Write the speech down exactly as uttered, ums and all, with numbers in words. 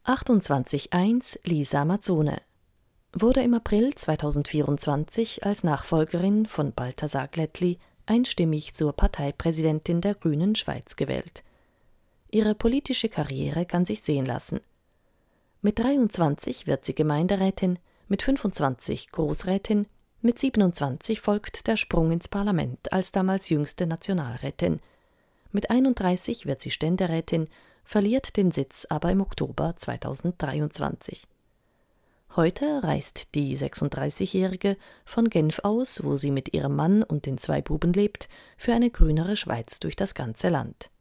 achtundzwanzig eins Lisa Mazzone wurde im April zweitausendvierundzwanzig als Nachfolgerin von Balthasar Glättli einstimmig zur Parteipräsidentin der Grünen Schweiz gewählt. Ihre politische Karriere kann sich sehen lassen. Mit dreiundzwanzig wird sie Gemeinderätin, mit fünfundzwanzig Großrätin, mit siebenundzwanzig folgt der Sprung ins Parlament als damals jüngste Nationalrätin. Mit einunddreißig wird sie Ständerätin, verliert den Sitz aber im Oktober zweitausenddreiundzwanzig. Heute reist die sechsunddreißigjährige von Genf aus, wo sie mit ihrem Mann und den zwei Buben lebt, für eine grünere Schweiz durch das ganze Land.